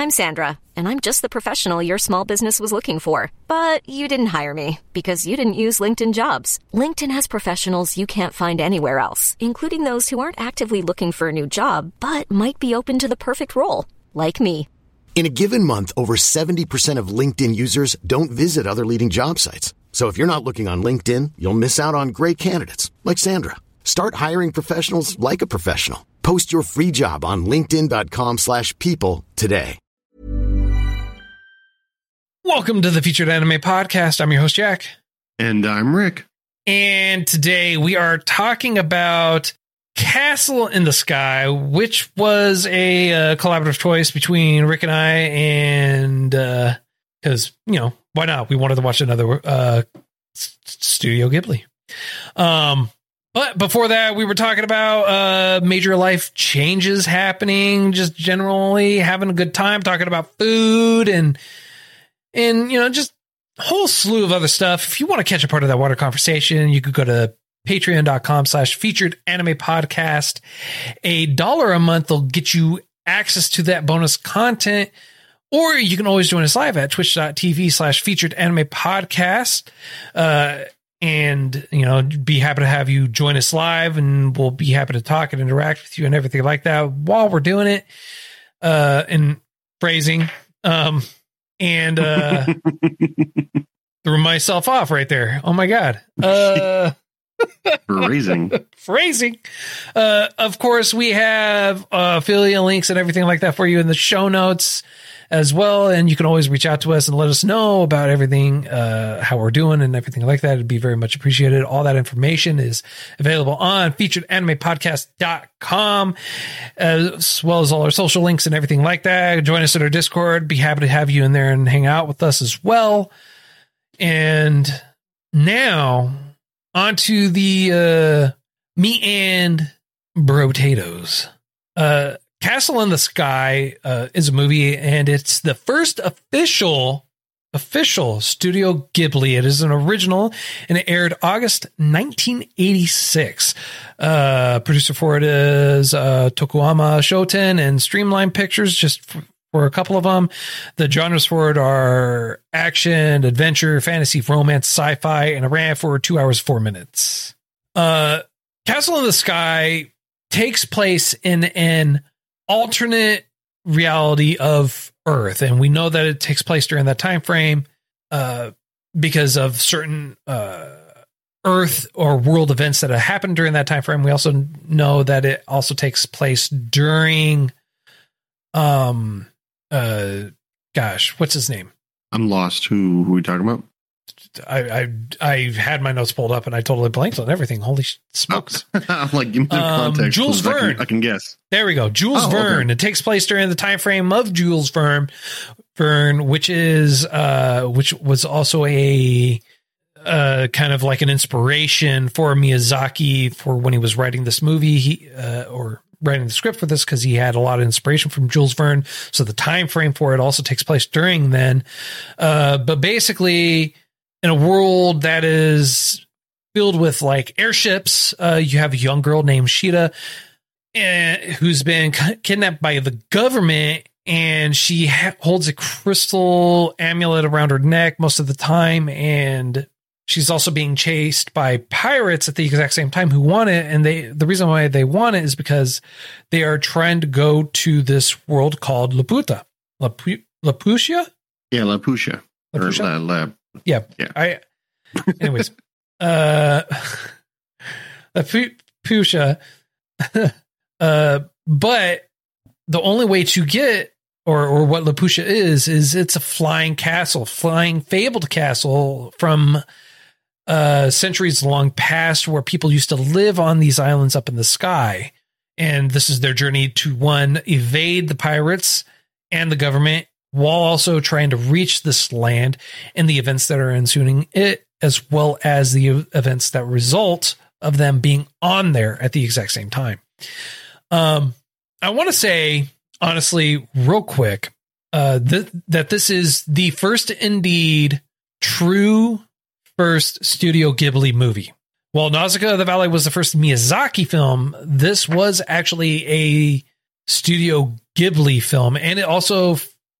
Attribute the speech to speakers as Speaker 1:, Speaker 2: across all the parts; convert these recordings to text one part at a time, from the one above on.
Speaker 1: I'm Sandra, and I'm just the professional your small business was looking for. But you didn't hire me because you didn't use LinkedIn Jobs. LinkedIn has professionals you can't find anywhere else, including those who aren't actively looking for a new job, but might be open to the perfect role, like me.
Speaker 2: In a given month, over 70% of LinkedIn users don't visit other leading job sites. So if you're not looking on LinkedIn, you'll miss out on great candidates like Sandra. Start hiring professionals like a professional. Post your free job on linkedin.com/people today.
Speaker 3: Welcome to the Featured Anime Podcast. I'm your host, Jack.
Speaker 4: And I'm Rick.
Speaker 3: And today we are talking about Castle in the Sky, which was a collaborative choice between Rick and I, and because, why not? We wanted to watch another Studio Ghibli. But before that, we were talking about major life changes happening, just generally having a good time, talking about food and just a whole slew of other stuff. If you want to catch a part of that water conversation, you could go to patreon.com/featured anime podcast. $1 a month will get you access to that bonus content, or you can always join us live at twitch.tv/featured anime podcast. And, be happy to have you join us live, and we'll be happy to talk and interact with you and everything like that while we're doing it. And phrasing, and threw myself off right there. Oh my God. Phrasing. Of course, we have affiliate links and everything like that for you in the show notes as well. And you can always reach out to us and let us know about everything, how we're doing and everything like that. It'd be very much appreciated. All that information is available on featuredanimepodcast.com, as well as all our social links and everything like that. Join us at our Discord. Be happy to have you in there and hang out with us as well. And now onto the meat and potatoes. Castle in the Sky is a movie, and it's the first official Studio Ghibli. It is an original, and it aired August 1986. Producer for it is Tokuama Shoten and Streamline Pictures, just for a couple of them. The genres for it are action, adventure, fantasy, romance, sci-fi, and it ran for 2 hours, 4 minutes. Castle in the Sky takes place in an alternate reality of Earth, and we know that it takes place during that time frame because of certain Earth or world events that have happened during that time frame. We also know that it also takes place during what's his name?
Speaker 4: I'm lost. Who are we talking about?
Speaker 3: I had my notes pulled up and I totally blanked on everything. Holy smokes.
Speaker 4: I'm like, give me the context.
Speaker 3: Jules Verne.
Speaker 4: I can guess.
Speaker 3: There we go. Jules Verne. Okay. It takes place during the time frame of Jules Verne, which was also a kind of like an inspiration for Miyazaki for when he was writing this movie, or writing the script for this, because he had a lot of inspiration from Jules Verne. So the time frame for it also takes place during then. But basically, in a world that is filled with like airships, you have a young girl named Shida, who's been kidnapped by the government, and she holds a crystal amulet around her neck most of the time, and she's also being chased by pirates at the exact same time who want it. And the reason why they want it is because they are trying to go to this world called Laputa. Laputa?
Speaker 4: Yeah, Laputa.
Speaker 3: Yeah. Anyways, Laputa. But the only way to get, or what Laputa is it's a flying fabled castle from centuries long past, where people used to live on these islands up in the sky. And this is their journey to, one, evade the pirates and the government, while also trying to reach this land and the events that are ensuing it, as well as the events that result of them being on there at the exact same time. I want to say, honestly, real quick, that this is the first, indeed, true first Studio Ghibli movie. While Nausicaa of the Valley was the first Miyazaki film, this was actually a Studio Ghibli film, and it also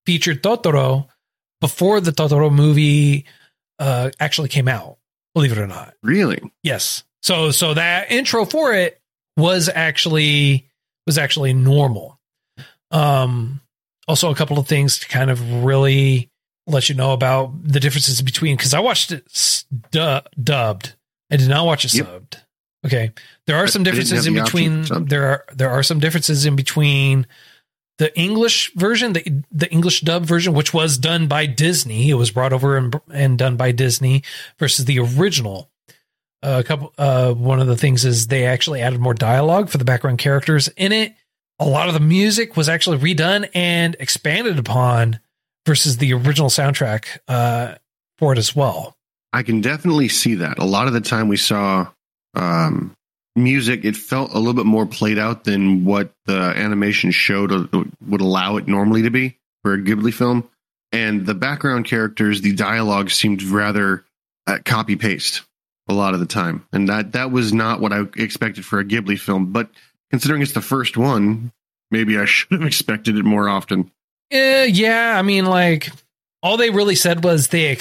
Speaker 3: featured Totoro before the Totoro movie actually came out, believe it or not.
Speaker 4: Really?
Speaker 3: Yes. So that intro for it was actually normal. Also a couple of things to kind of really let you know about the differences between, because I watched it dubbed. I did not watch it subbed. Okay. There are some differences in between. There are some differences in between the English version, the English dub version, which was done by Disney. It was brought over and done by Disney versus the original. One of the things is they actually added more dialogue for the background characters in it. A lot of the music was actually redone and expanded upon versus the original soundtrack for it as well.
Speaker 4: I can definitely see that. A lot of the time we saw music, it felt a little bit more played out than what the animation showed would allow it normally to be for a Ghibli film. And the background characters, the dialogue seemed rather copy-paste a lot of the time. And that was not what I expected for a Ghibli film. But considering it's the first one, maybe I should have expected it more often.
Speaker 3: Yeah, I mean, like, all they really said was they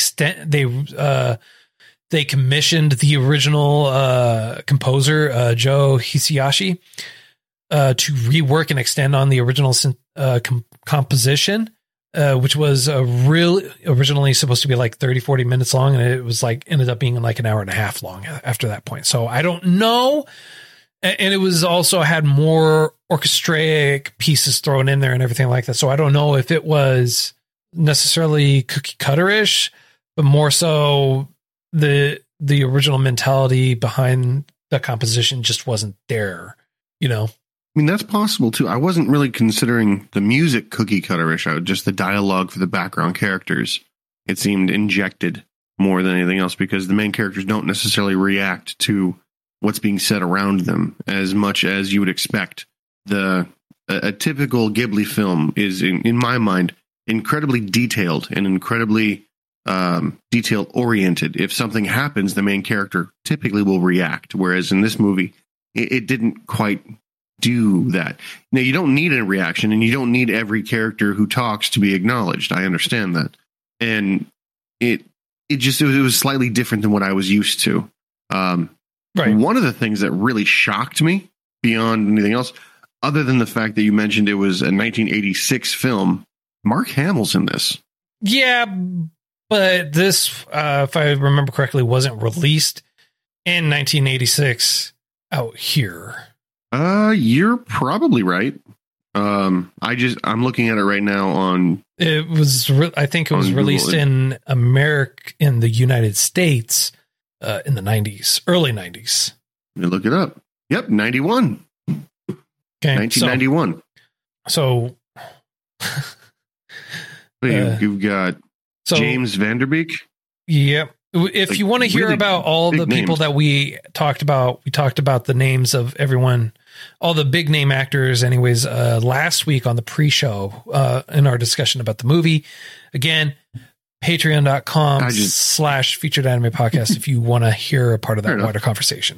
Speaker 3: commissioned the original composer, Joe Hisaishi, to rework and extend on the original composition, which was originally supposed to be like 30, 40 minutes long. And it was like ended up being like an hour and a half long after that point. So I don't know. And it was also had more orchestratic pieces thrown in there and everything like that. So I don't know if it was necessarily cookie cutter-ish, but more so the original mentality behind the composition just wasn't there, you know?
Speaker 4: I mean, that's possible too. I wasn't really considering the music cookie cutter-ish. Just the dialogue for the background characters. It seemed injected more than anything else because the main characters don't necessarily react to what's being said around them as much as you would expect. A typical Ghibli film is, in my mind, incredibly detailed and incredibly detail oriented. If something happens, the main character typically will react. Whereas in this movie, it didn't quite do that. Now, you don't need a reaction and you don't need every character who talks to be acknowledged. I understand that. And it was slightly different than what I was used to.
Speaker 3: Right.
Speaker 4: One of the things that really shocked me beyond anything else, other than the fact that you mentioned it was a 1986 film, Mark Hamill's in this.
Speaker 3: Yeah, but this, if I remember correctly, wasn't released in 1986 out here.
Speaker 4: You're probably right. I'm looking at it right now on.
Speaker 3: It was, I think it was released
Speaker 4: Google.
Speaker 3: in America, in the United States, in the 90s, early 90s.
Speaker 4: Let me look it up. Yep, 91.
Speaker 3: Okay,
Speaker 4: 1991.
Speaker 3: So
Speaker 4: you've got James Vanderbeek.
Speaker 3: Yep. If you want to hear
Speaker 4: really
Speaker 3: about all the people
Speaker 4: names
Speaker 3: that we talked about the names of everyone, all the big name actors anyways, last week on the pre-show, in our discussion about the movie. Again, patreon.com/featured anime podcast if you want to hear a part of that wider conversation.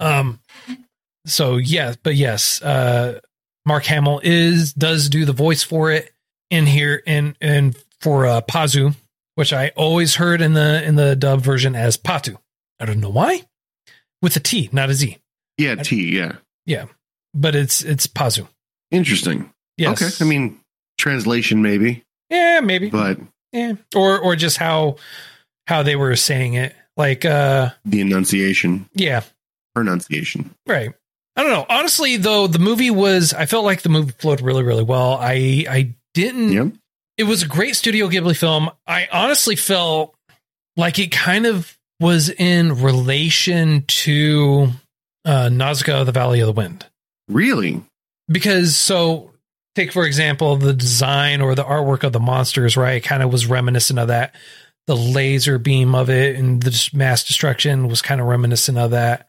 Speaker 3: So yeah, but yes, Mark Hamill does do the voice for it in here and for Pazu, which I always heard in the dub version as Patu. I don't know why, with a T, not a Z.
Speaker 4: Yeah, T. Yeah,
Speaker 3: yeah, but it's Pazu.
Speaker 4: Interesting.
Speaker 3: Yes.
Speaker 4: Okay. I mean, translation maybe.
Speaker 3: Yeah, maybe.
Speaker 4: But
Speaker 3: yeah, or just how they were saying it, like
Speaker 4: the enunciation.
Speaker 3: Yeah,
Speaker 4: pronunciation.
Speaker 3: Right. I don't know. Honestly, though, I felt like the movie flowed really, really well. I didn't.
Speaker 4: Yep.
Speaker 3: It was a great Studio Ghibli film. I honestly felt like it kind of was in relation to Nausicaa, the Valley of the Wind.
Speaker 4: Really?
Speaker 3: Because take, for example, the design or the artwork of the monsters, right? Kind of was reminiscent of that. The laser beam of it and the mass destruction was kind of reminiscent of that.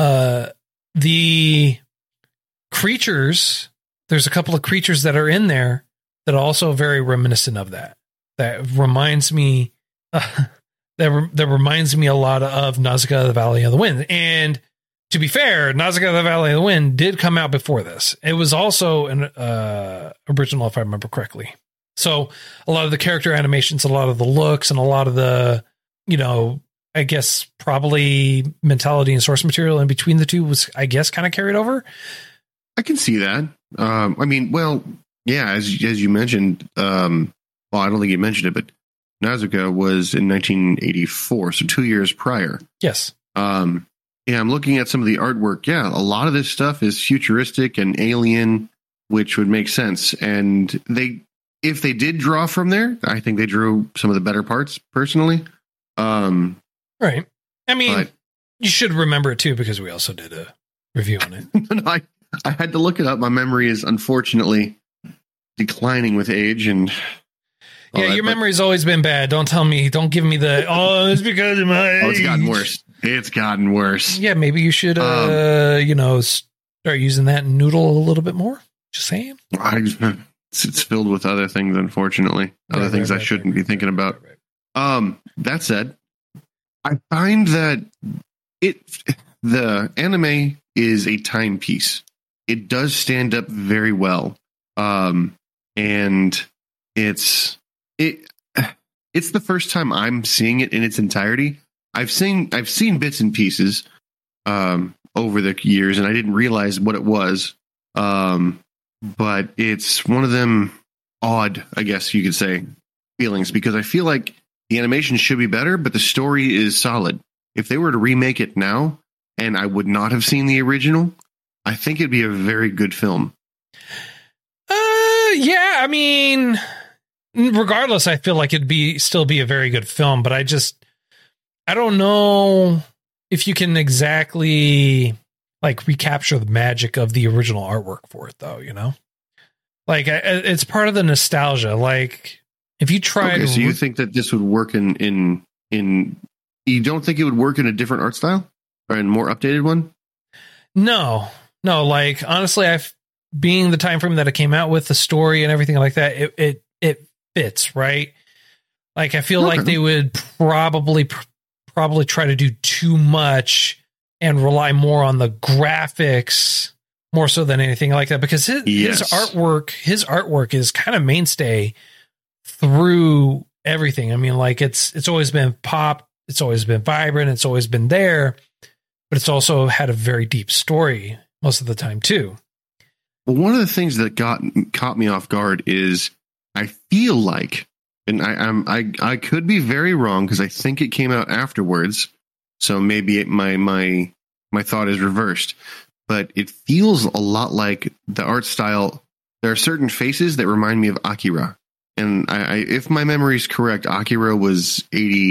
Speaker 3: The creatures, there's a couple of creatures that are in there that are also very reminiscent of that. That reminds me, that reminds me a lot of Nausicaa, the Valley of the Wind. And to be fair, Nausicaa, the Valley of the Wind did come out before this. It was also an original, if I remember correctly. So a lot of the character animations, a lot of the looks, and a lot of the, I guess probably mentality and source material in between the two was, I guess, kind of carried over.
Speaker 4: I can see that. As you mentioned, I don't think you mentioned it, but Nausicaa was in 1984, so 2 years prior.
Speaker 3: Yes.
Speaker 4: I'm looking at some of the artwork. Yeah, a lot of this stuff is futuristic and alien, which would make sense. And if they did draw from there, I think they drew some of the better parts, personally.
Speaker 3: Right. I mean, you should remember it too, because we also did a review on it.
Speaker 4: I had to look it up. My memory is unfortunately declining with age, and
Speaker 3: your memory's always been bad. Don't give me the it's because of my age.
Speaker 4: It's gotten worse.
Speaker 3: Yeah, maybe you should start using that and noodle a little bit more. Just saying.
Speaker 4: It's filled with other things, unfortunately. Other things I shouldn't be thinking about. That said, I find that the anime is a timepiece. It does stand up very well. And it's the first time I'm seeing it in its entirety. I've seen bits and pieces over the years, and I didn't realize what it was. But it's one of them odd, I guess you could say, feelings, because I feel like the animation should be better, but the story is solid. If they were to remake it now, and I would not have seen the original, I think it'd be a very good film.
Speaker 3: Yeah, I mean, regardless, I feel like it'd still be a very good film, but I don't know if you can exactly like recapture the magic of the original artwork for it, though, like it's part of the nostalgia. Like if you tried,
Speaker 4: so you think that this would work in you don't think it would work in a different art style or in a more updated one?
Speaker 3: No, like honestly, being the time frame that it came out with, the story and everything like that, it fits, right? Like I feel like they would probably try to do too much and rely more on the graphics more so than anything like that, because his artwork is kind of mainstay through everything. I mean, like it's always been pop, it's always been vibrant, it's always been there, but it's also had a very deep story most of the time too.
Speaker 4: Well, one of the things that caught me off guard is I feel like, and I could be very wrong because I think it came out afterwards, so maybe my thought is reversed, but it feels a lot like the art style. There are certain faces that remind me of Akira, and if my memory is correct, Akira was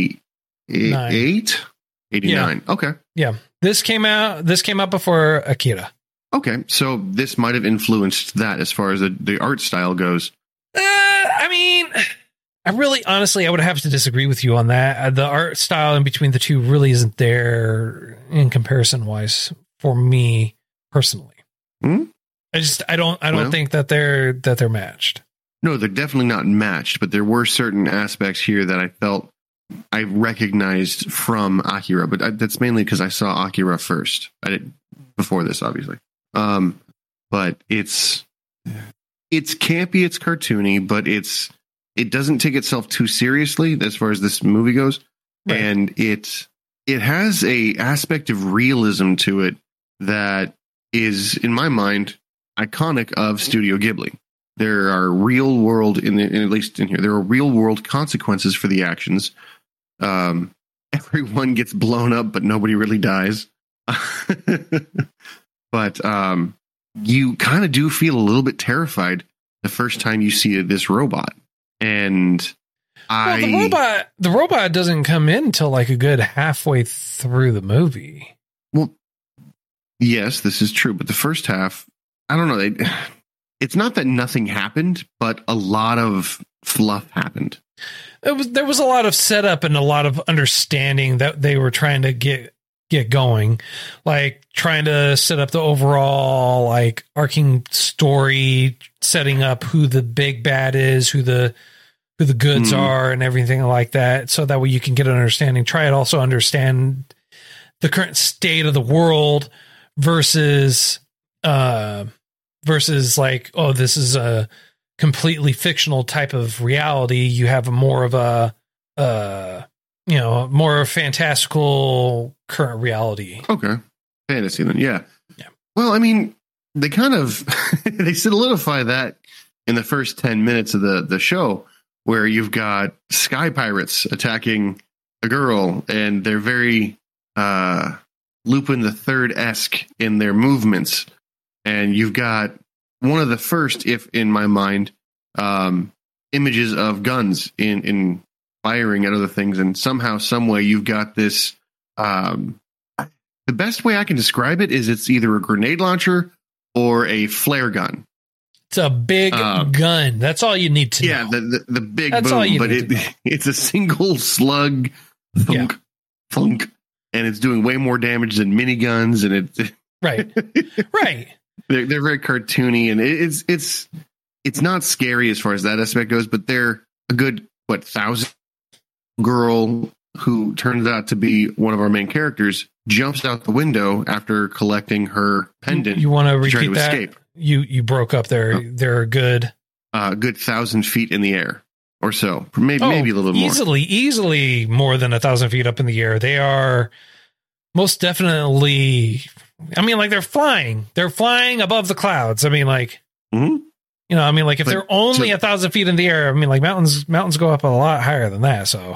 Speaker 4: 88, 89. Yeah. Okay,
Speaker 3: yeah, this came out before Akira.
Speaker 4: Okay, so this might have influenced that as far as the art style goes.
Speaker 3: I mean, I would have to disagree with you on that. The art style in between the two really isn't there in comparison wise for me personally. I don't think that they're matched.
Speaker 4: No, they're definitely not matched, but there were certain aspects here that I felt I recognized from Akira, but that's mainly because I saw Akira first. I didn't before this, obviously. But it's campy, it's cartoony, but it doesn't take itself too seriously as far as this movie goes. Right. And it has a aspect of realism to it that is, in my mind, iconic of Studio Ghibli. There are real world at least in here, there are real world consequences for the actions. Everyone gets blown up, but nobody really dies. But you kind of do feel a little bit terrified the first time you see this robot. And
Speaker 3: the robot doesn't come in until like a good halfway through the movie.
Speaker 4: Well, yes, this is true. But the first half, I don't know. It's not that nothing happened, but a lot of fluff happened.
Speaker 3: There was a lot of setup and a lot of understanding that they were trying to get going, like trying to set up the overall like arcing story, setting up who the big bad is, who the goods are and everything like that. So that way you can get an understanding, try to also understand the current state of the world versus like, oh, this is completely fictional type of reality. You have more of a, more fantastical current reality.
Speaker 4: Okay. Fantasy then. Yeah.
Speaker 3: Yeah.
Speaker 4: Well, I mean, they kind of, they solidify that in the first 10 minutes of the show, where you've got sky pirates attacking a girl, and they're very Lupin the Third-esque in their movements. And you've got one of the first, if in my mind, images of guns in firing at other things. And somehow, some way, you've got this. The best way I can describe it is it's either a grenade launcher or a flare gun.
Speaker 3: It's a big gun. That's all you need to know.
Speaker 4: Yeah, the big
Speaker 3: That's
Speaker 4: boom, but it's a single slug thunk, thunk, and it's doing way more damage than miniguns, and it's
Speaker 3: right.
Speaker 4: They're very cartoony, and it's not scary as far as that aspect goes, but they're a good 1,000 girl who turns out to be one of our main characters jumps out the window after collecting her pendant.
Speaker 3: You want to repeat that?
Speaker 4: Escape.
Speaker 3: You broke up there.
Speaker 4: Oh.
Speaker 3: They're a good
Speaker 4: 1,000 feet in the air or so, maybe a little more.
Speaker 3: Easily more than 1,000 feet up in the air. They are most definitely. I mean, like they're flying above the clouds. I mean, like, if they're only 1,000 feet in the air, I mean, like mountains go up a lot higher than that. So,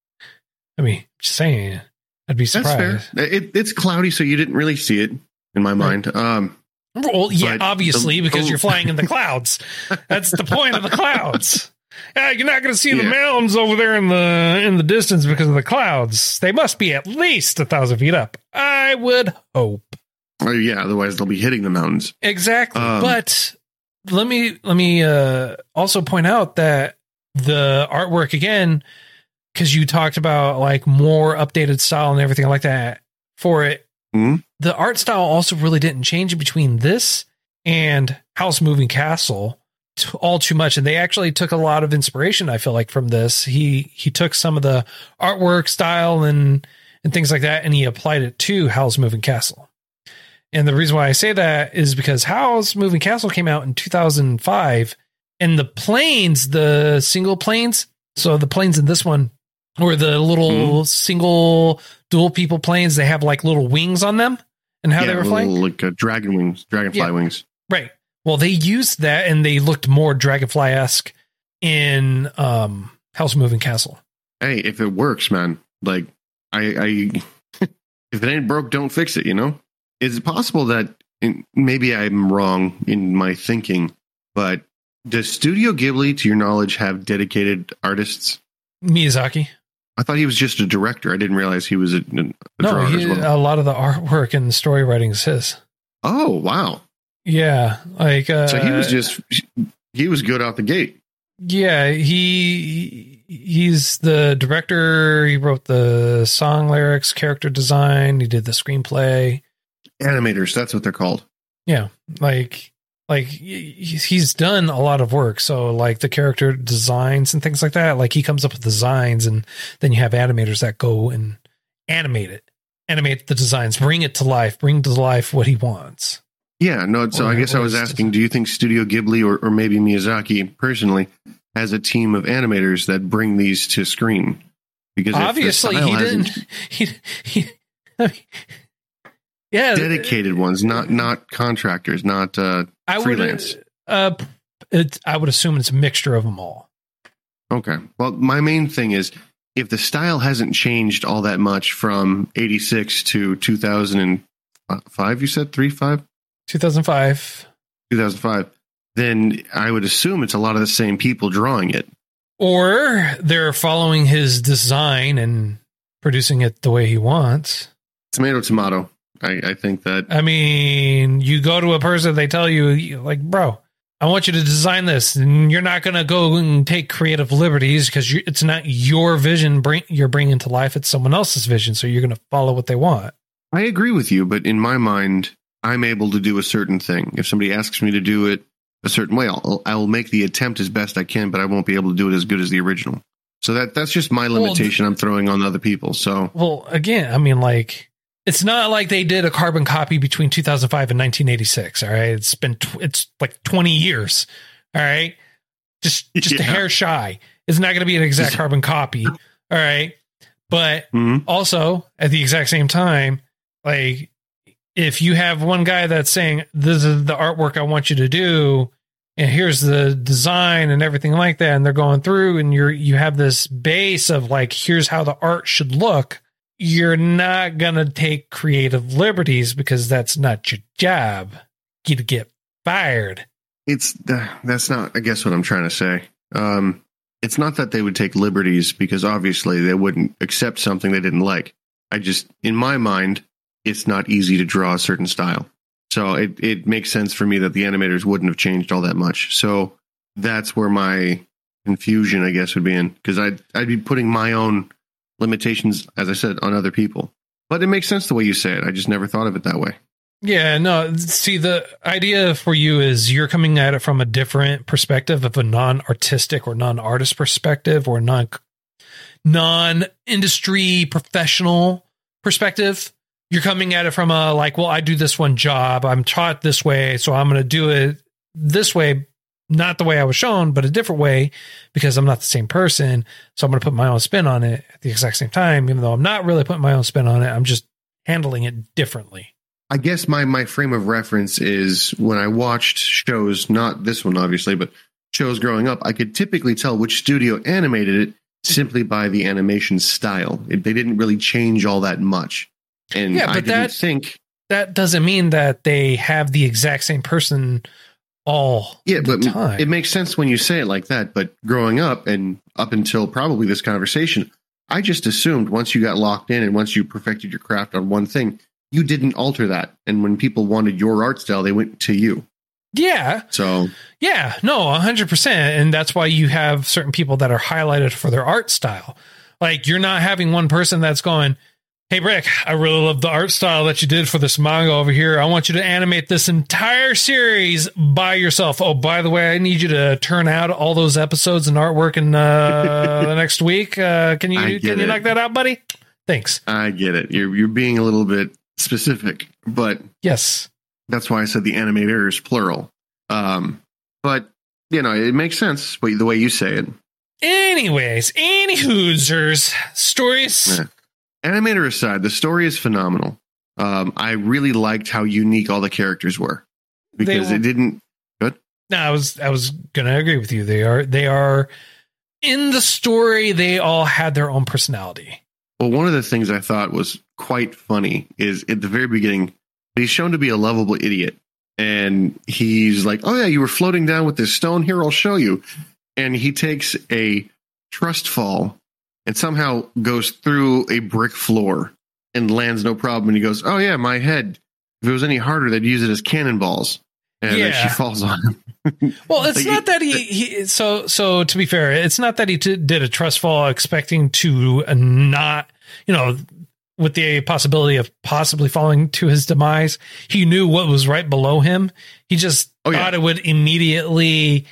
Speaker 3: I mean, just saying, I'd be surprised.
Speaker 4: That's fair. It's cloudy, so you didn't really see it in my mind.
Speaker 3: Well, yeah, obviously, because you're flying in the clouds. That's the point of the clouds. Yeah, you're not going to see the mountains over there in the distance because of the clouds. They must be at least 1,000 feet up, I would hope.
Speaker 4: Oh yeah, otherwise they'll be hitting the mountains.
Speaker 3: Exactly. But let me also point out that the artwork again, because you talked about like more updated style and everything like that for it. Mm-hmm. The art style also really didn't change between this and Howl's Moving Castle all too much. And they actually took a lot of inspiration, I feel like, from this. He took some of the artwork style and things like that, and he applied it to Howl's Moving Castle. And the reason why I say that is because Howl's Moving Castle came out in 2005, and the planes, the single planes, so the planes in this one, or the little single dual people planes, they have like little wings on them, and how they were flying,
Speaker 4: like dragonfly wings.
Speaker 3: Right. Well, they used that, and they looked more dragonfly-esque in Howl's Moving Castle.
Speaker 4: Hey, if it works, man, like I if it ain't broke, don't fix it. You know, is it possible that maybe I'm wrong in my thinking, but does Studio Ghibli, to your knowledge, have dedicated artists?
Speaker 3: Miyazaki.
Speaker 4: I thought he was just a director. I didn't realize he was a drawer as well.
Speaker 3: A lot of the artwork and story writing is his.
Speaker 4: Oh, wow.
Speaker 3: Yeah. Like,
Speaker 4: so he was good out the gate.
Speaker 3: Yeah. He's the director. He wrote the song lyrics, character design. He did the screenplay.
Speaker 4: Animators. That's what they're called.
Speaker 3: Yeah. Like he's done a lot of work. So like the character designs and things like that, like he comes up with designs, and then you have animators that go and animate the designs, bring to life what he wants.
Speaker 4: Yeah, no. So I guess I was asking, do you think Studio Ghibli or maybe Miyazaki personally has a team of animators that bring these to screen? Because
Speaker 3: obviously he didn't. Yeah,
Speaker 4: dedicated ones, not contractors, not freelance.
Speaker 3: I would assume it's a mixture of them all.
Speaker 4: Okay. Well, my main thing is, if the style hasn't changed all that much from 86 to 2005, you said 2005, then I would assume it's a lot of the same people drawing it.
Speaker 3: Or they're following his design and producing it the way he wants.
Speaker 4: Tomato. I think that.
Speaker 3: I mean, you go to a person, they tell you, like, bro, I want you to design this, and you're not going to go and take creative liberties because it's not your vision you're bringing to life. It's someone else's vision. So you're going to follow what they want.
Speaker 4: I agree with you, but in my mind, I'm able to do a certain thing. If somebody asks me to do it a certain way, I'll make the attempt as best I can, but I won't be able to do it as good as the original. So that's just my limitation I'm throwing on other people. So,
Speaker 3: well, again, I mean, like, it's not like they did a carbon copy between 2005 and 1986. All right. It's like 20 years. All right. just a hair shy. It's not going to be an exact carbon copy. All right. But also at the exact same time, like if you have one guy that's saying, this is the artwork I want you to do, and here's the design and everything like that, and they're going through and you have this base of like, here's how the art should look. You're not going to take creative liberties because that's not your job. You'd get fired.
Speaker 4: That's not, I guess, what I'm trying to say. It's not that they would take liberties because obviously they wouldn't accept something they didn't like. In my mind, it's not easy to draw a certain style. So it makes sense for me that the animators wouldn't have changed all that much. So that's where my confusion, I guess, would be in, because I'd be putting my own limitations, as I said, on other people. But it makes sense the way you say it. I just never thought of it that way.
Speaker 3: Yeah, no, see, the idea for you is you're coming at it from a different perspective of a non-artistic or non-artist perspective or non-industry professional perspective. You're coming at it from a like, well, I do this one job. I'm taught this way, so I'm going to do it this way, not the way I was shown, but a different way because I'm not the same person. So I'm going to put my own spin on it at the exact same time, even though I'm not really putting my own spin on it. I'm just handling it differently.
Speaker 4: I guess my frame of reference is when I watched shows, not this one, obviously, but shows growing up, I could typically tell which studio animated it simply by the animation style. They didn't really change all that much. And
Speaker 3: yeah, but that doesn't mean that they have the exact same person all the time.
Speaker 4: It makes sense when you say it like that. But growing up and up until probably this conversation, I just assumed once you got locked in and once you perfected your craft on one thing, you didn't alter that. And when people wanted your art style, they went to you.
Speaker 3: Yeah.
Speaker 4: So,
Speaker 3: yeah, no, 100%. And that's why you have certain people that are highlighted for their art style. Like you're not having one person that's going, hey, Rick, I really love the art style that you did for this manga over here. I want you to animate this entire series by yourself. Oh, by the way, I need you to turn out all those episodes and artwork in the next week. Can you knock that out, buddy? Thanks.
Speaker 4: I get it. You're being a little bit specific, but
Speaker 3: yes,
Speaker 4: that's why I said the animators plural. But it makes sense the way you say it.
Speaker 3: Anyways, any hoosers stories.
Speaker 4: Yeah. Animator aside, the story is phenomenal. I really liked how unique all the characters were because it didn't. Good.
Speaker 3: No, I was going to agree with you. They are in the story. They all had their own personality.
Speaker 4: Well, one of the things I thought was quite funny is at the very beginning, he's shown to be a lovable idiot. And he's like, oh, yeah, you were floating down with this stone. Here, I'll show you. And he takes a trust fall and somehow goes through a brick floor and lands no problem. And he goes, oh, yeah, my head. If it was any harder, they'd use it as cannonballs. And then she falls on him.
Speaker 3: Well, it's not that he so to be fair, it's not that he did a trust fall expecting to not, with the possibility of possibly falling to his demise. He knew what was right below him. He just thought it would immediately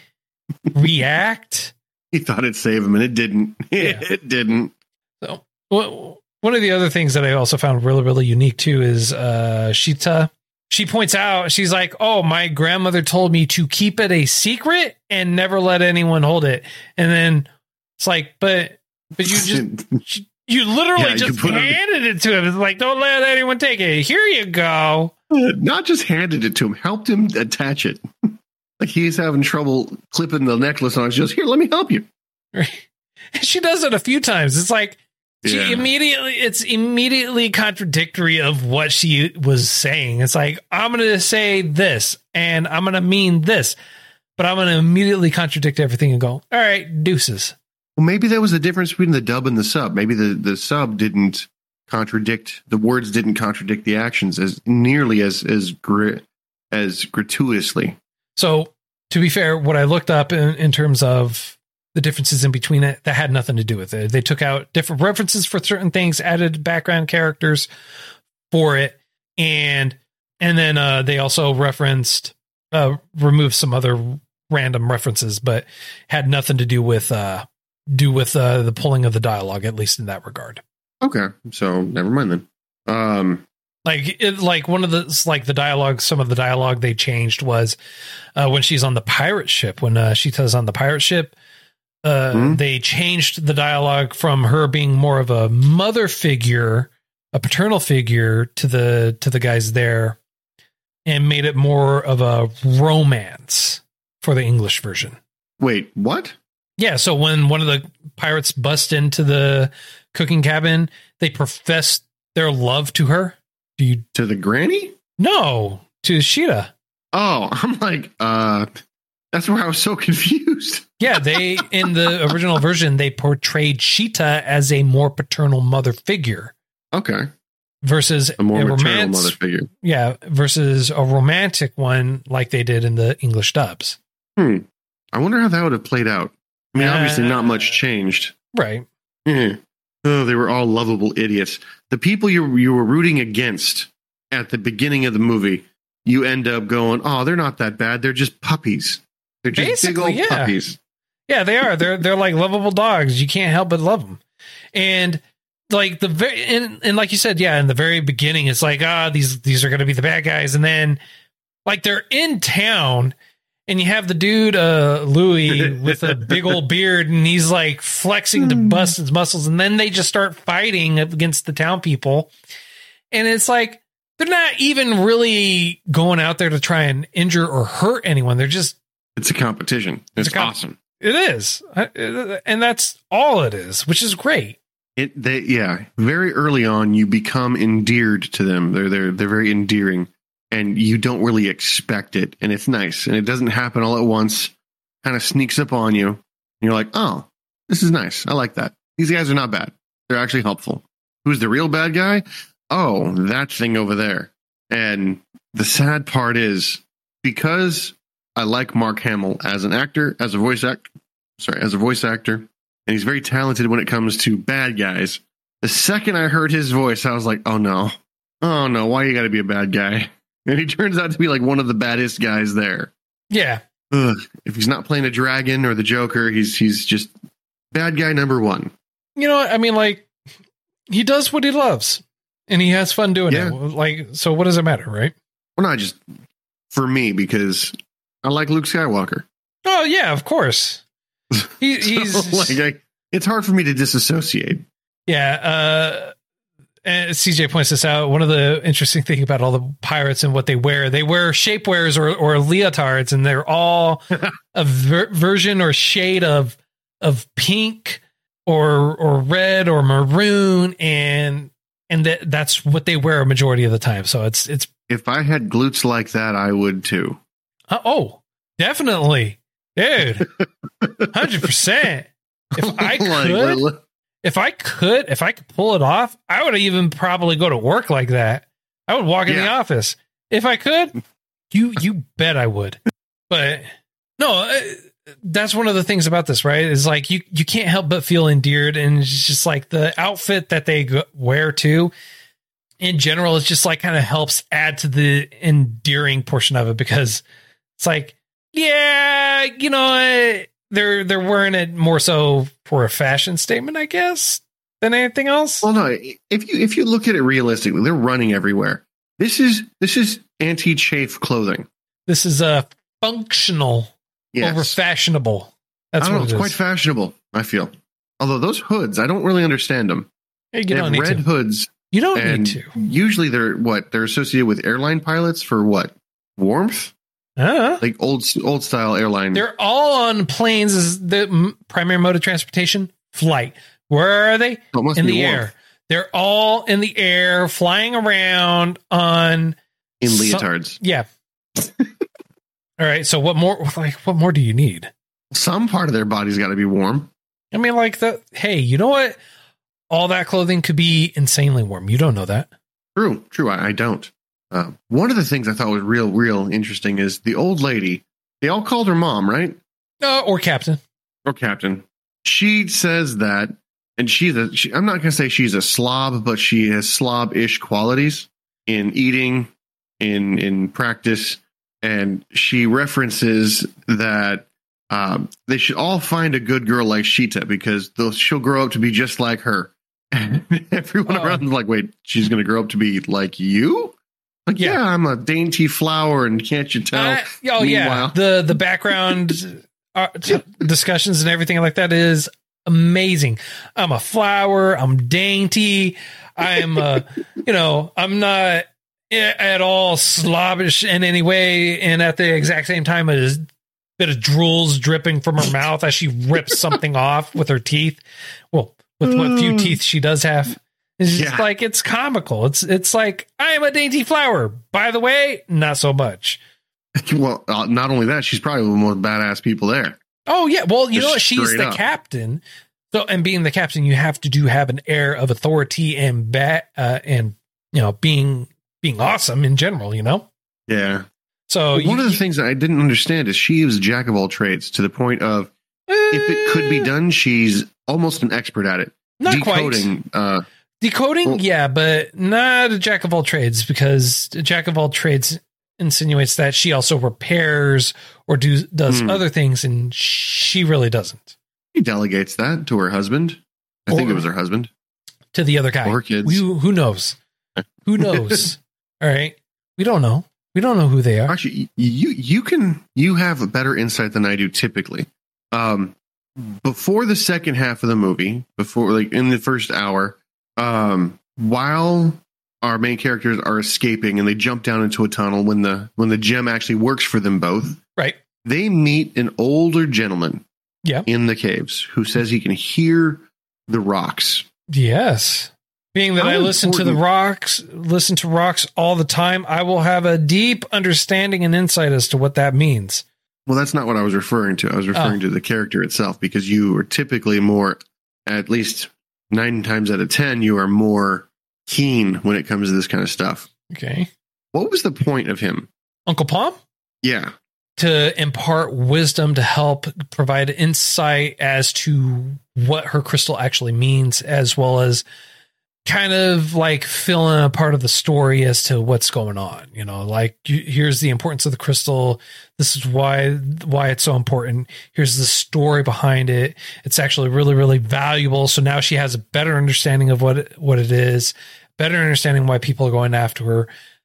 Speaker 3: react.
Speaker 4: He thought it'd save him, and it didn't.
Speaker 3: Yeah.
Speaker 4: It didn't.
Speaker 3: So, one of the other things that I also found really, really unique too is Shita. She points out, she's like, "Oh, my grandmother told me to keep it a secret and never let anyone hold it." And then it's like, but you just you literally just handed it to him. It's like, don't let anyone take it. Here you go.
Speaker 4: Not just handed it to him, helped him attach it. Like he's having trouble clipping the necklace on. She's just, here, let me help you.
Speaker 3: She does it a few times. It's like it's immediately contradictory of what she was saying. It's like, I'm going to say this and I'm going to mean this, but I'm going to immediately contradict everything and go, all right, deuces.
Speaker 4: Well, maybe that was the difference between the dub and the sub. Maybe the sub didn't contradict, the words didn't contradict the actions as nearly as gratuitously.
Speaker 3: So, to be fair, what I looked up in terms of the differences in between it, that had nothing to do with it. They took out different references for certain things, added background characters for it, and then they also removed some other random references, but had nothing to do with the pulling of the dialogue, at least in that regard.
Speaker 4: Okay, so never mind then.
Speaker 3: Like one of the, like the dialogue, some of the dialogue they changed was when she's on the pirate ship, when Sheeta's on the pirate ship, they changed the dialogue from her being more of a mother figure, a paternal figure to the guys there, and made it more of a romance for the English version.
Speaker 4: Wait, what?
Speaker 3: Yeah, so when one of the pirates bust into the cooking cabin, they profess their love to her.
Speaker 4: To the granny?
Speaker 3: No, to Sheeta.
Speaker 4: Oh, I'm like, that's where I was so confused.
Speaker 3: Yeah, they in the original version they portrayed Sheeta as a more paternal mother figure.
Speaker 4: Okay.
Speaker 3: Versus
Speaker 4: a more maternal mother figure.
Speaker 3: Yeah, versus a romantic one like they did in the English dubs.
Speaker 4: I wonder how that would have played out. I mean, obviously not much changed.
Speaker 3: Right.
Speaker 4: Yeah. Oh, they were all lovable idiots. The people you were rooting against at the beginning of the movie, you end up going, oh, they're not that bad. They're just puppies. They're just
Speaker 3: basically,
Speaker 4: big old puppies.
Speaker 3: Yeah, they are. They're like lovable dogs. You can't help but love them. And like and like you said, yeah, in the very beginning, it's like, these are going to be the bad guys. And then like they're in town. And you have the dude, Louis, with a big old beard, and he's like flexing to bust his muscles. And then they just start fighting against the town people. And it's like, they're not even really going out there to try and injure or hurt anyone. They're just.
Speaker 4: It's a competition. It's awesome.
Speaker 3: It is. And that's all it is, which is great.
Speaker 4: Very early on, you become endeared to them. They're very endearing. And you don't really expect it. And it's nice. And it doesn't happen all at once. Kind of sneaks up on you. And you're like, oh, this is nice. I like that. These guys are not bad. They're actually helpful. Who's the real bad guy? Oh, that thing over there. And the sad part is, because I like Mark Hamill as an actor, as a voice actor, and he's very talented when it comes to bad guys. The second I heard his voice, I was like, oh no, why you got to be a bad guy? And he turns out to be like one of the baddest guys there.
Speaker 3: Yeah.
Speaker 4: If he's not playing a dragon or the Joker, he's just bad guy number one.
Speaker 3: You know, I mean, like, he does what he loves, and he has fun doing it. Like, so what does it matter, right?
Speaker 4: Well, not just for me, because I like Luke Skywalker.
Speaker 3: Oh yeah, of course. He's
Speaker 4: so, it's hard for me to disassociate.
Speaker 3: Yeah. And CJ points this out. One of the interesting things about all the pirates and what they wear shapewears or leotards, and they're all a version or shade of pink or red or maroon, and that's what they wear a majority of the time. So it's.
Speaker 4: If I had glutes like that, I would too.
Speaker 3: Oh, definitely, dude, 100%. If I could pull it off, I would even probably go to work like that. I would walk in the office. If I could, you bet I would. But no, that's one of the things about this, right? Is like, you can't help but feel endeared. And it's just like the outfit that they wear too, in general, it's just like kind of helps add to the endearing portion of it, because it's like, yeah, you know, they're wearing it more so for a fashion statement, I guess, than anything else.
Speaker 4: Well, no, if you look at it realistically, they're running everywhere. This is anti-chafe clothing.
Speaker 3: This is functional over fashionable. That's what
Speaker 4: it's quite fashionable, I feel. Although those hoods, I don't really understand them.
Speaker 3: Hey,
Speaker 4: they have red hoods.
Speaker 3: You don't need to.
Speaker 4: Usually they're associated with airline pilots for what? Warmth? Like old style airline.
Speaker 3: They're all on planes as the primary mode of transportation. Flight. Where are they? In the air. They're all in the air, flying around in
Speaker 4: leotards.
Speaker 3: Yeah. All right. So what more do you need?
Speaker 4: Some part of their body's got to be warm.
Speaker 3: I mean, hey, you know what? All that clothing could be insanely warm. You don't know that.
Speaker 4: True. I don't. One of the things I thought was real interesting is the old lady. They all called her mom, right?
Speaker 3: Or captain.
Speaker 4: Or captain. She says that, and I'm not going to say she's a slob, but she has slob-ish qualities in eating, in practice, and she references that they should all find a good girl like Sheeta, because she'll grow up to be just like her. Everyone around was like, wait, she's going to grow up to be like you? Like, yeah, I'm a dainty flower, and can't you tell?
Speaker 3: Yeah. The background discussions and everything like that is amazing. I'm a flower. I'm dainty. I'm, I'm not at all slobbish in any way. And at the exact same time, a bit of drool's dripping from her mouth as she rips something off with her teeth. Well, with what few teeth she does have. It's just like, it's comical. It's like, I am a dainty flower. By the way, not so much.
Speaker 4: Well, not only that, she's probably one of the most badass people there.
Speaker 3: Oh, yeah. Well, you know what? She's the captain. So, and being the captain, you have to have an air of authority and being awesome in general,
Speaker 4: Yeah.
Speaker 3: So
Speaker 4: one of the things that I didn't understand is she was a jack of all trades to the point of if it could be done, she's almost an expert at it.
Speaker 3: Not
Speaker 4: Decoding,
Speaker 3: quite. Decoding, yeah, but not a jack of all trades, because a jack of all trades insinuates that she also repairs or does other things, and she really doesn't.
Speaker 4: She delegates that to her husband. I think it was her husband.
Speaker 3: To the other guy.
Speaker 4: Or her kids.
Speaker 3: Who knows? Who knows? All right. We don't know. We don't know who they are.
Speaker 4: Actually, you have a better insight than I do typically. Before the second half of the movie, before like in the first hour, while our main characters are escaping and they jump down into a tunnel when the gem actually works for them both,
Speaker 3: right?
Speaker 4: They meet an older gentleman, in the caves who says he can hear the rocks.
Speaker 3: Yes. Being that I listen to rocks all the time, I will have a deep understanding and insight as to what that means.
Speaker 4: Well, that's not what I was referring to. I was referring to the character itself, because you are typically more, at least 9 times out of 10, you are more keen when it comes to this kind of stuff.
Speaker 3: Okay.
Speaker 4: What was the point of him?
Speaker 3: Uncle Palm?
Speaker 4: Yeah.
Speaker 3: To impart wisdom, to help provide insight as to what her crystal actually means, as well as kind of like fill in a part of the story as to what's going on. Like here's the importance of the crystal. This is why it's so important. Here's the story behind it. It's actually really, really valuable. So now she has a better understanding of what it is, better understanding why people are going after her,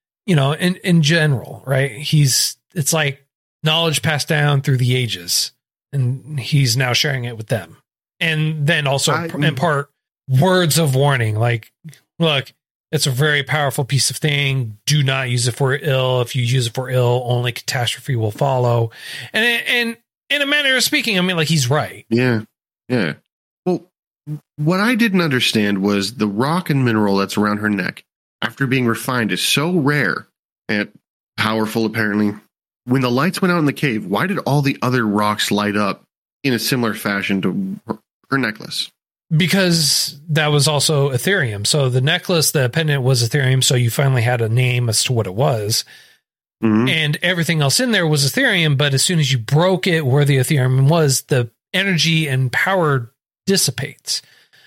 Speaker 3: in general, right? It's like knowledge passed down through the ages, and he's now sharing it with them. And then also impart words of warning, like, look, it's a very powerful piece of thing. Do not use it for ill. If you use it for ill, only catastrophe will follow. And in a manner of speaking, I mean, like, he's right.
Speaker 4: Yeah. Yeah. Well, what I didn't understand was the rock and mineral that's around her neck, after being refined, is so rare and powerful, apparently. When the lights went out in the cave, why did all the other rocks light up in a similar fashion to her necklace?
Speaker 3: Because that was also Ethereum. So the necklace, the pendant was Ethereum. So you finally had a name as to what it was. Mm-hmm. And everything else in there was Ethereum. But as soon as you broke it where the Ethereum was, the energy and power dissipates.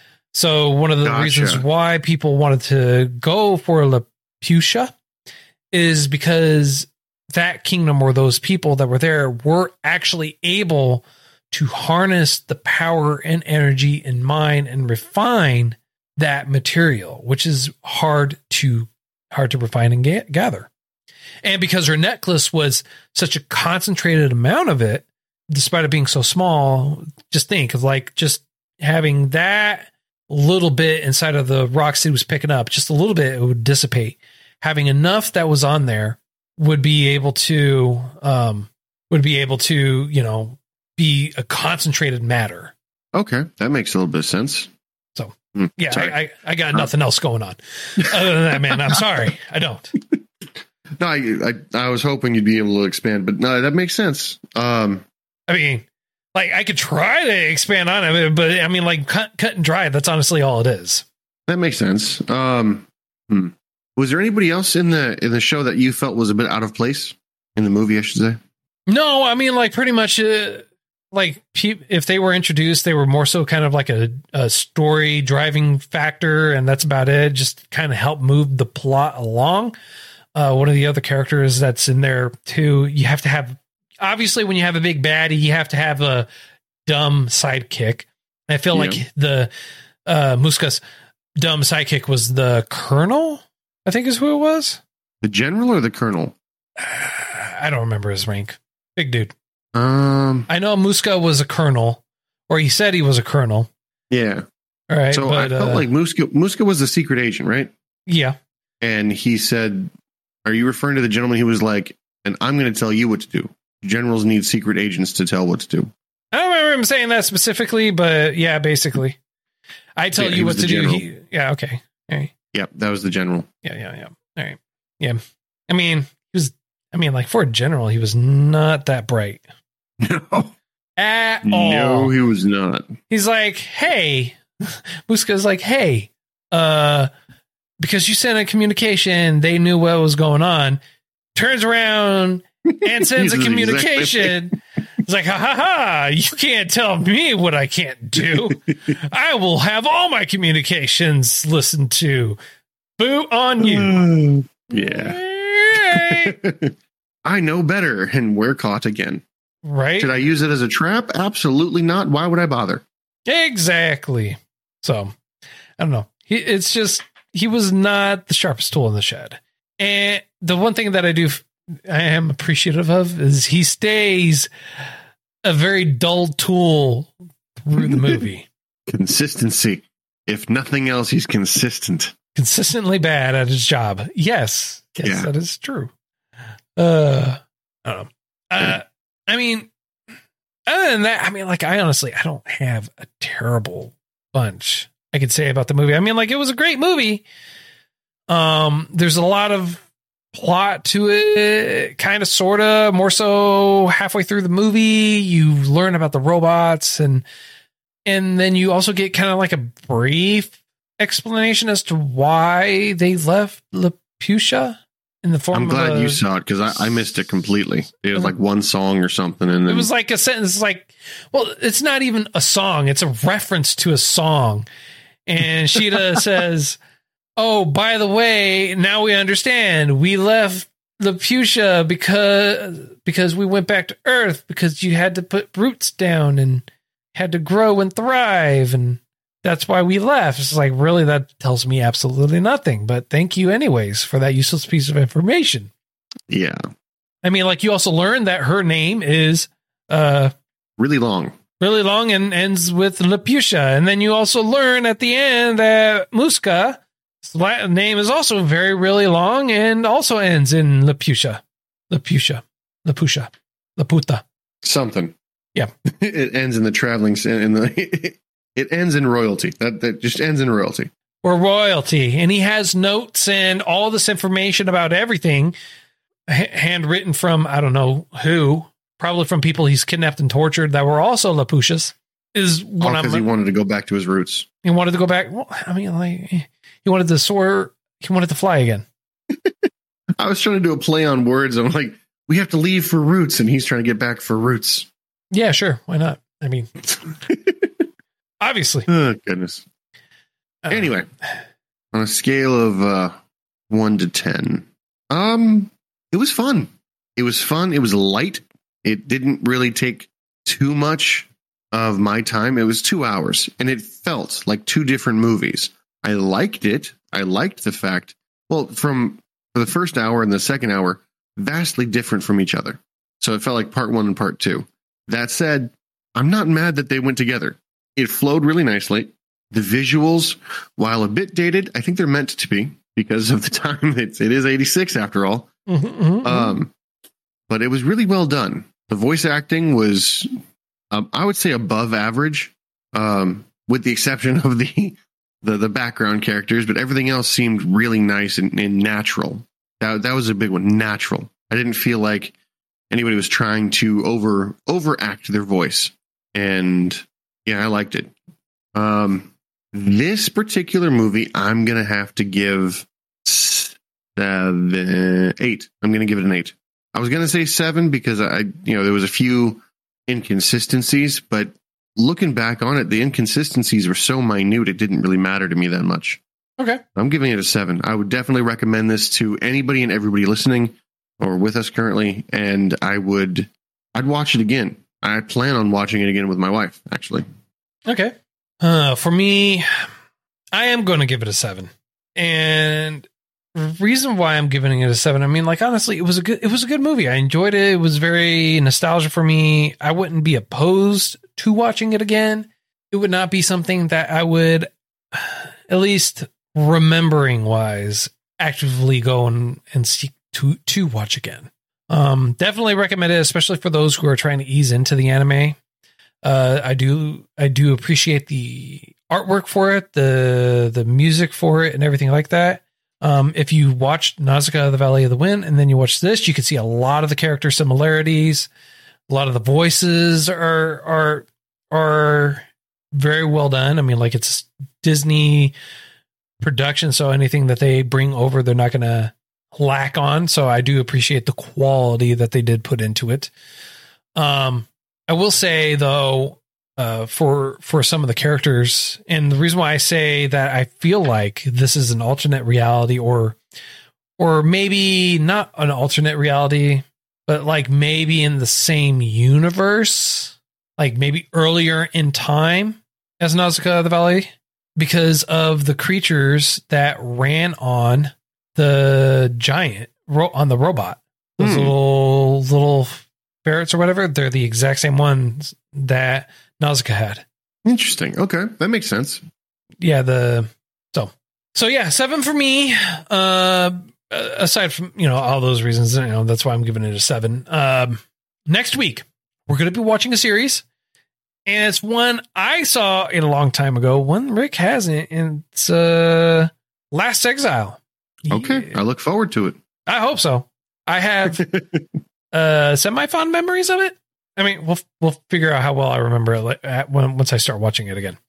Speaker 3: So one of the reasons why people wanted to go for Laputa is because that kingdom, or those people that were there, were actually able to harness the power and energy and mine and refine that material, which is hard to refine and gather. And because her necklace was such a concentrated amount of it, despite it being so small, just think of like just having that little bit inside of the rocks he was picking up, just a little bit, it would dissipate. Having enough that was on there would be able to, be a concentrated matter.
Speaker 4: Okay. That makes a little bit of sense.
Speaker 3: So yeah, I got nothing else going on other than that, man. I'm sorry. I don't.
Speaker 4: No, I was hoping you'd be able to expand, but no, that makes sense.
Speaker 3: I mean, like, I could try to expand on it, but I mean, like, cut and dry. That's honestly all it is.
Speaker 4: That makes sense. Was there anybody else in the show that you felt was a bit out of place in the movie, I should say?
Speaker 3: No, I mean, like, pretty much, like, if they were introduced, they were more so kind of like a story driving factor, and that's about it. Just kind of help move the plot along. One of the other characters that's in there too, you have to have, obviously when you have a big baddie, you have to have a dumb sidekick. I feel like the Muskas dumb sidekick was the Colonel, I think is who it was.
Speaker 4: The general or the colonel?
Speaker 3: I don't remember his rank. Big dude.
Speaker 4: I
Speaker 3: know Muska was a colonel, or he said he was a colonel.
Speaker 4: Yeah.
Speaker 3: All right.
Speaker 4: So
Speaker 3: but,
Speaker 4: I felt like Muska was the secret agent, right?
Speaker 3: Yeah.
Speaker 4: And he said, are you referring to the gentleman who was like, and I'm going to tell you what to do? Generals need secret agents to tell what to do.
Speaker 3: I don't remember him saying that specifically, but yeah, basically. I tell you what to do. Yeah, okay. All right.
Speaker 4: Yep, that was the general.
Speaker 3: Yeah. All right. Yeah. I mean, like for a general, he was not that bright.
Speaker 4: No.
Speaker 3: At all.
Speaker 4: No, he was not.
Speaker 3: He's like, hey, Muska's like, hey, because you sent a communication, they knew what was going on. Turns around and sends a communication. It's like, ha, you can't tell me what I can't do. I will have all my communications listened to. Boo on you.
Speaker 4: Yeah. I know better, and we're caught again.
Speaker 3: Right?
Speaker 4: Should I use it as a trap? Absolutely not. Why would I bother?
Speaker 3: Exactly. So, I don't know. It's just, he was not the sharpest tool in the shed. And the one thing that I am appreciative of is he stays a very dull tool through the movie.
Speaker 4: Consistency. If nothing else, he's consistent.
Speaker 3: Consistently bad at his job. Yes, yeah. That is true. I don't know. I mean, other than that, I mean, like, I don't have a terrible bunch I could say about the movie. I mean, like, it was a great movie. There's a lot of plot to it, kind of, sort of, more so halfway through the movie. You learn about the robots, and then you also get kind of like a brief explanation as to why they left Laputa in the form.
Speaker 4: I'm glad you saw it, because I missed it completely. It was like one song or something, and then it was
Speaker 3: like a sentence. Like, well, it's not even a song; it's a reference to a song. And Sheeta says, "Oh, by the way, now we understand. We left Laputa because we went back to Earth because you had to put roots down and had to grow and thrive, and that's why we left." It's like, really, that tells me absolutely nothing. But thank you anyways for that useless piece of information.
Speaker 4: Yeah.
Speaker 3: I mean, like, you also learn that her name is
Speaker 4: really long
Speaker 3: and ends with Laputa. And then you also learn at the end that Muska's name is also really long and also ends in Laputa.
Speaker 4: Something.
Speaker 3: Yeah.
Speaker 4: It ends in the traveling, it ends in royalty. That just ends in royalty.
Speaker 3: Or royalty. And he has notes and all this information about everything handwritten from, I don't know who, probably from people he's kidnapped and tortured that were also Laputas. Is what
Speaker 4: because he wanted to go back to his roots.
Speaker 3: He wanted to go back. Well, I mean, like, he wanted to soar. He wanted to fly again.
Speaker 4: I was trying to do a play on words. I'm like, we have to leave for roots, and he's trying to get back for roots.
Speaker 3: Yeah, sure. Why not? I mean, obviously.
Speaker 4: Oh, goodness. Anyway, on a scale of 1 to 10, it was fun. It was fun. It was light. It didn't really take too much of my time. It was 2 hours, and it felt like two different movies. I liked it. I liked the fact, well, for the first hour and the second hour, vastly different from each other. So it felt like part one and part two. That said, I'm not mad that they went together. It flowed really nicely. The visuals, while a bit dated, I think they're meant to be because of the time. It is 86 after all. But it was really well done. The voice acting was, I would say, above average, with the exception of the background characters. But everything else seemed really nice and natural. That was a big one, natural. I didn't feel like anybody was trying to overact their voice. And yeah, I liked it. This particular movie, I'm going to have to give 8. I'm going to give it an 8. I was going to say 7 because there was a few inconsistencies, but looking back on it, the inconsistencies were so minute, it didn't really matter to me that much.
Speaker 3: Okay.
Speaker 4: I'm giving it a 7. I would definitely recommend this to anybody and everybody listening or with us currently. And I'd watch it again. I plan on watching it again with my wife, actually.
Speaker 3: Okay. For me, I am going to give it a 7. And the reason why I'm giving it a 7, I mean, like, honestly, it was a good movie. I enjoyed it. It was very nostalgic for me. I wouldn't be opposed to watching it again. It would not be something that I would, at least remembering wise, actively go and seek to watch again. Definitely recommend it, especially for those who are trying to ease into the anime. I do appreciate the artwork for it, the music for it, and everything like that. If you watched Nausicaa: The Valley of the Wind and then you watch this, you can see a lot of the character similarities. A lot of the voices are very well done. I mean, like, it's Disney production, so anything that they bring over, they're not going to lack on. So I do appreciate the quality that they did put into it. I will say, though, for some of the characters, and the reason why I say that I feel like this is an alternate reality, or maybe not an alternate reality, but like maybe in the same universe, like maybe earlier in time as Nausicaa: The Valley, because of the creatures that ran on the giant, on the robot, those little ferrets or whatever. They're the exact same ones that Nausicaa had.
Speaker 4: Interesting. Okay, that makes sense.
Speaker 3: Yeah. So yeah, 7 for me. Aside from, all those reasons, that's why I'm giving it a 7. Next week, we're going to be watching a series, and it's one I saw a long time ago, one Rick hasn't, and it's Last Exile.
Speaker 4: Okay, I look forward to it.
Speaker 3: I hope so. I have semi-fond memories of it. I mean, we'll figure out how well I remember it once I start watching it again.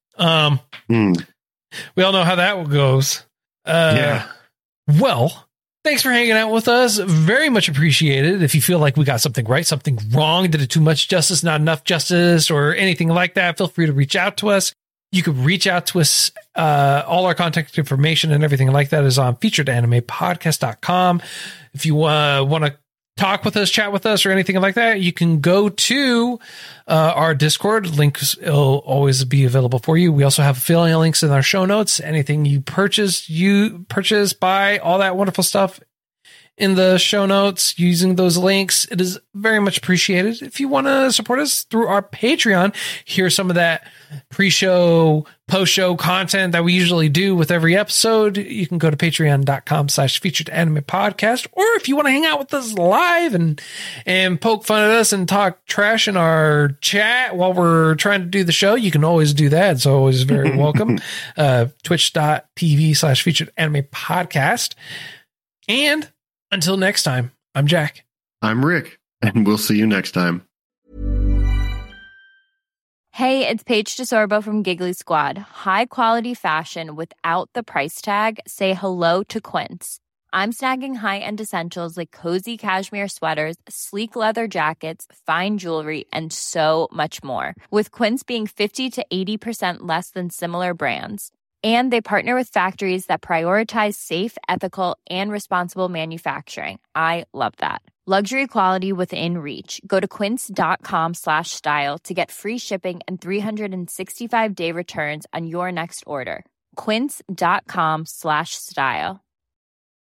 Speaker 3: We all know how that goes.
Speaker 4: Yeah.
Speaker 3: Well, thanks for hanging out with us. Very much appreciated. If you feel like we got something right, something wrong, did it too much justice, not enough justice, or anything like that, feel free to reach out to us. You could reach out to us. All our contact information and everything like that is on featuredanimepodcast.com. If you want to talk with us, chat with us, or anything like that, you can go to our Discord. Links will always be available for you. We also have affiliate links in our show notes. Anything you purchase, buy, all that wonderful stuff in the show notes using those links. It is very much appreciated. If you want to support us through our Patreon, hear some of that pre-show, post-show content that we usually do with every episode, you can go to patreon.com/featuredanimepodcast. Or if you want to hang out with us live and poke fun at us and talk trash in our chat while we're trying to do the show, you can always do that. It's always very welcome. Twitch.tv/featuredanimepodcast. And until next time, I'm Jack.
Speaker 4: I'm Rick, and we'll see you next time.
Speaker 5: Hey, it's Paige DeSorbo from Giggly Squad. High quality fashion without the price tag. Say hello to Quince. I'm snagging high-end essentials like cozy cashmere sweaters, sleek leather jackets, fine jewelry, and so much more. With Quince being 50 to 80% less than similar brands. And they partner with factories that prioritize safe, ethical, and responsible manufacturing. I love that. Luxury quality within reach. Go to quince.com/style to get free shipping and 365-day returns on your next order. Quince.com/style.